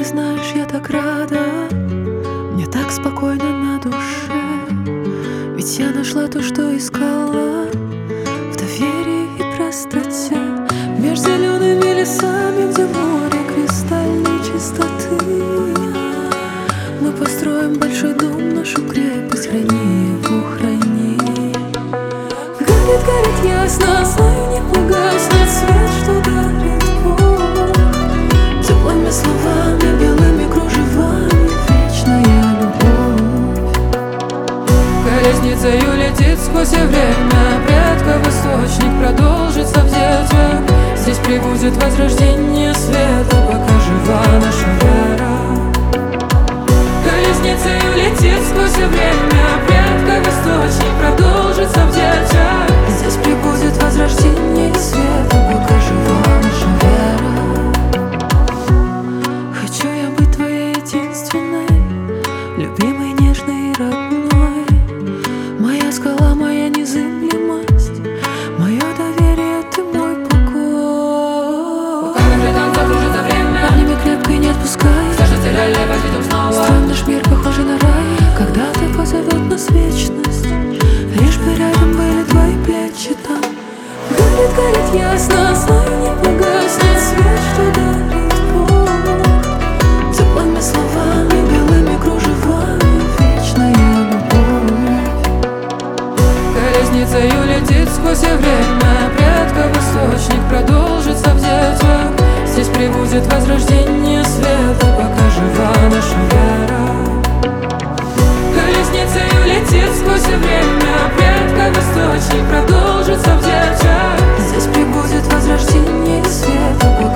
знаешь, я так рада, мне так спокойно на душе. Ведь я нашла то, что искала, в доверии и простоте. Меж зелеными лесами, где море кристальной чистоты, мы построим большой дом, нашу крепость, храни его, храни. Горит, горит ясно, знаю, не погаснет свет, что дарит Бог. Теплыми словами, белыми кружевами, вечная любовь. Колесницею летит сквозь время предков источник, продолжится в детях. Здесь прибудет возрождение света, пока жива наша вера. Колесницею летит сквозь время предков источник, продолжится в детях. Здесь прибудет возрождение света, пока жива наша вера. Хочу я быть твоей единственной, любимой, нежной и родной. Моя скала, моя незыблемость, мое доверие, ты мой покой. Пока мы там закружится время, обними крепко и не отпускай. Сожжется ля-ля, возьми снова. Строим наш мир, похожий на рай. Когда-то позовет нас вечность, лишь бы рядом были твои плечи там. Горит, горит ясно, знаю, не погаснет свет, что дарит Бог. Теплыми словами, белыми кружевами, вечная любовь. Колесницею летит сквозь время предков источник, продолжится в детях. Здесь прибудет возрождение света, пока жива наша вера. Колесницею летит сквозь время предков источник, продолжится в детях. Здесь прибудет возрождение света, пока